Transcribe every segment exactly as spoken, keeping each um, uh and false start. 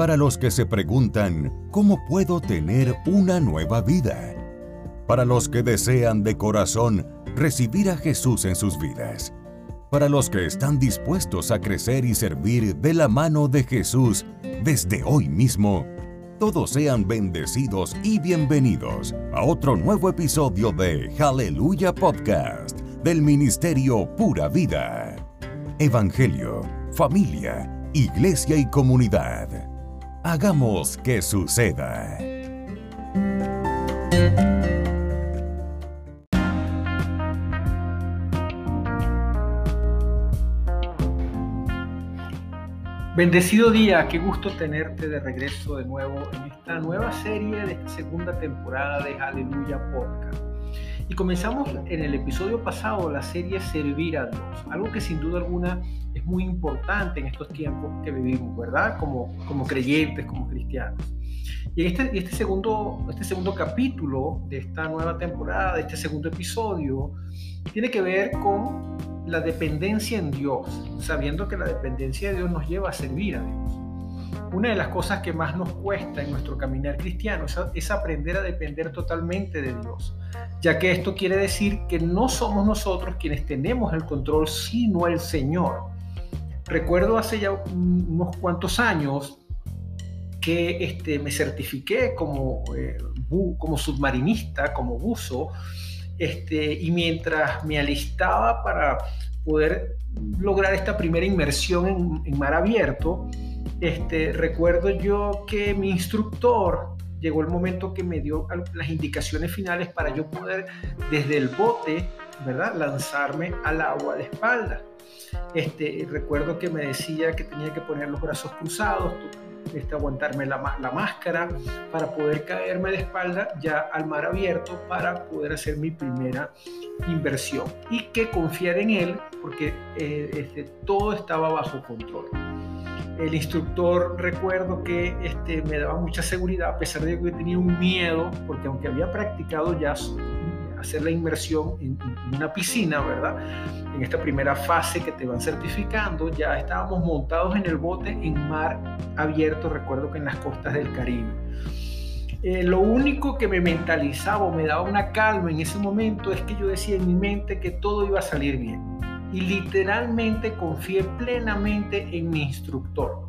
para los que se preguntan, ¿cómo puedo tener una nueva vida? Para los que desean de corazón recibir a Jesús en sus vidas. Para los que están dispuestos a crecer y servir de la mano de Jesús desde hoy mismo. Todos sean bendecidos y bienvenidos a otro nuevo episodio de Aleluya Podcast del Ministerio Pura Vida. Evangelio, familia, iglesia y comunidad. Hagamos que suceda. Bendecido día, qué gusto tenerte de regreso de nuevo en esta nueva serie de esta segunda temporada de Aleluya Podcast. Y comenzamos en el episodio pasado la serie Servir a Dios, algo que sin duda alguna es muy importante en estos tiempos que vivimos, ¿verdad? Como, como creyentes, como cristianos. Y este, este, segundo, este segundo capítulo de esta nueva temporada, de este segundo episodio, tiene que ver con la dependencia en Dios, sabiendo que la dependencia de Dios nos lleva a servir a Dios. Una de las cosas que más nos cuesta en nuestro caminar cristiano es, es aprender a depender totalmente de Dios, ya que esto quiere decir que no somos nosotros quienes tenemos el control, sino el Señor. Recuerdo hace ya unos cuantos años que este, me certifiqué como, eh, bu, como submarinista, como buzo, este, y mientras me alistaba para poder lograr esta primera inmersión en, en mar abierto, este, recuerdo yo que mi instructor llegó el momento que me dio las indicaciones finales para yo poder desde el bote, ¿verdad?, lanzarme al agua de espalda. Este, recuerdo que me decía que tenía que poner los brazos cruzados, este, aguantarme la, la máscara para poder caerme de espalda ya al mar abierto para poder hacer mi primera inversión y que confiar en él porque eh, este, todo estaba bajo control. El instructor, recuerdo que este, me daba mucha seguridad a pesar de que yo tenía un miedo, porque aunque había practicado ya hacer la inmersión en, en una piscina, ¿verdad?, en esta primera fase que te van certificando, ya estábamos montados en el bote en mar abierto, recuerdo que en las costas del Caribe. Eh, lo único que me mentalizaba o me daba una calma en ese momento es que yo decía en mi mente que todo iba a salir bien. Y literalmente confié plenamente en mi instructor.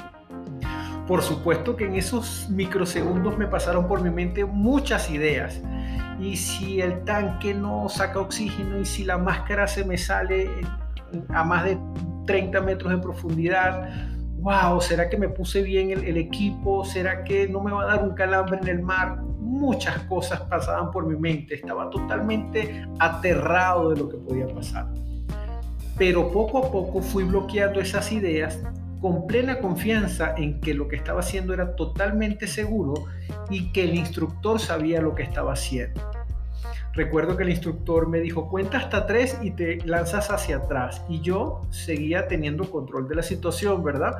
Por supuesto que en esos microsegundos me pasaron por mi mente muchas ideas. Y si el tanque no saca oxígeno y si la máscara se me sale a más de treinta metros de profundidad, wow, ¿será que me puse bien el, el equipo? ¿Será que no me va a dar un calambre en el mar? Muchas cosas pasaban por mi mente. Estaba totalmente aterrado de lo que podía pasar. Pero poco a poco fui bloqueando esas ideas con plena confianza en que lo que estaba haciendo era totalmente seguro y que el instructor sabía lo que estaba haciendo. Recuerdo que el instructor me dijo, cuenta hasta tres y te lanzas hacia atrás. Y yo seguía teniendo control de la situación, ¿verdad?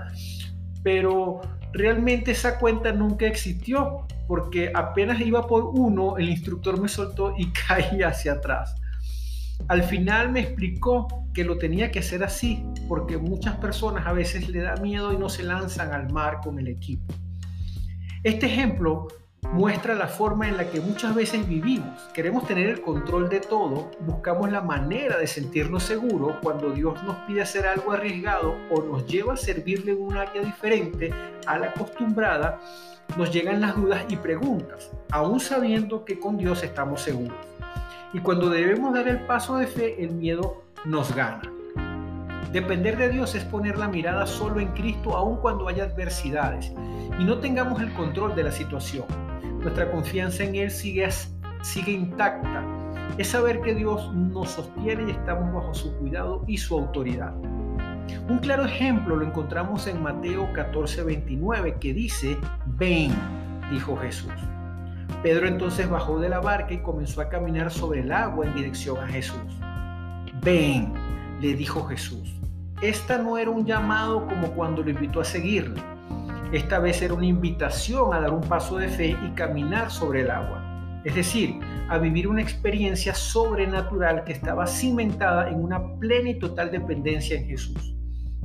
Pero realmente esa cuenta nunca existió, porque apenas iba por uno, el instructor me soltó y caí hacia atrás. Al final me explicó que lo tenía que hacer así, porque muchas personas a veces le da miedo y no se lanzan al mar con el equipo. Este ejemplo muestra la forma en la que muchas veces vivimos. Queremos tener el control de todo, buscamos la manera de sentirnos seguros cuando Dios nos pide hacer algo arriesgado o nos lleva a servirle en un área diferente a la acostumbrada, nos llegan las dudas y preguntas, aún sabiendo que con Dios estamos seguros. Y cuando debemos dar el paso de fe, el miedo nos gana. Depender de Dios es poner la mirada solo en Cristo aun cuando haya adversidades y no tengamos el control de la situación. Nuestra confianza en Él sigue, sigue intacta. Es saber que Dios nos sostiene y estamos bajo su cuidado y su autoridad. Un claro ejemplo lo encontramos en Mateo catorce veintinueve, que dice, ven, dijo Jesús. Pedro entonces bajó de la barca y comenzó a caminar sobre el agua en dirección a Jesús. Ven, le dijo Jesús. Esta no era un llamado como cuando lo invitó a seguirle. Esta vez era una invitación a dar un paso de fe y caminar sobre el agua. Es decir, a vivir una experiencia sobrenatural que estaba cimentada en una plena y total dependencia en Jesús.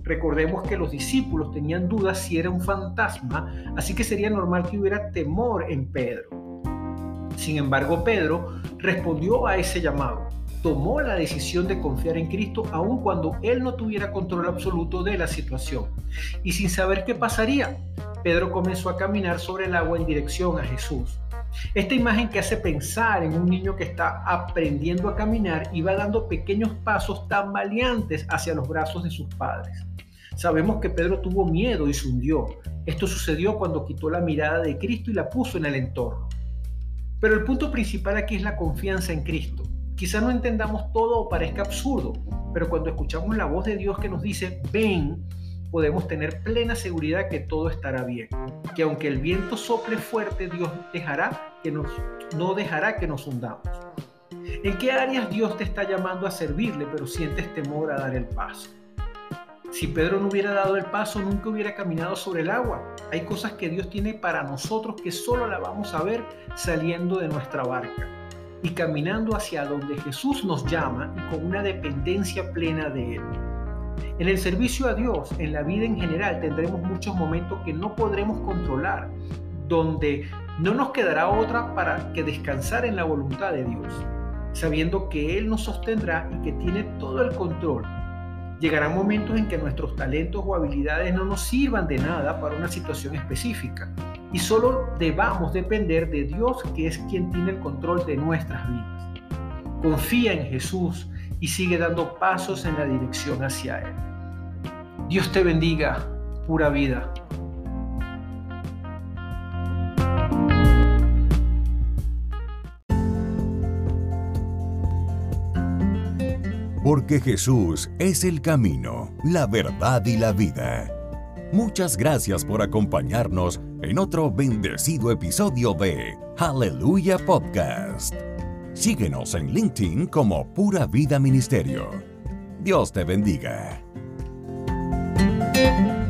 Recordemos que los discípulos tenían dudas si era un fantasma, así que sería normal que hubiera temor en Pedro. Sin embargo, Pedro respondió a ese llamado. Tomó la decisión de confiar en Cristo aun cuando él no tuviera control absoluto de la situación. Y sin saber qué pasaría, Pedro comenzó a caminar sobre el agua en dirección a Jesús. Esta imagen que hace pensar en un niño que está aprendiendo a caminar y va dando pequeños pasos tambaleantes hacia los brazos de sus padres. Sabemos que Pedro tuvo miedo y se hundió. Esto sucedió cuando quitó la mirada de Cristo y la puso en el entorno. Pero el punto principal aquí es la confianza en Cristo. Quizá no entendamos todo o parezca absurdo, pero cuando escuchamos la voz de Dios que nos dice, ven, podemos tener plena seguridad que todo estará bien, que aunque el viento sople fuerte, Dios dejará que nos, no dejará que nos hundamos. ¿En qué áreas Dios te está llamando a servirle, pero sientes temor a dar el paso? Si Pedro no hubiera dado el paso, nunca hubiera caminado sobre el agua. Hay cosas que Dios tiene para nosotros que solo la vamos a ver saliendo de nuestra barca y caminando hacia donde Jesús nos llama y con una dependencia plena de Él. En el servicio a Dios, en la vida en general, tendremos muchos momentos que no podremos controlar, donde no nos quedará otra para que descansar en la voluntad de Dios, sabiendo que Él nos sostendrá y que tiene todo el control. Llegarán momentos en que nuestros talentos o habilidades no nos sirvan de nada para una situación específica y solo debamos depender de Dios, que es quien tiene el control de nuestras vidas. Confía en Jesús y sigue dando pasos en la dirección hacia Él. Dios te bendiga, pura vida. Porque Jesús es el camino, la verdad y la vida. Muchas gracias por acompañarnos en otro bendecido episodio de Aleluya Podcast. Síguenos en LinkedIn como Pura Vida Ministerio. Dios te bendiga.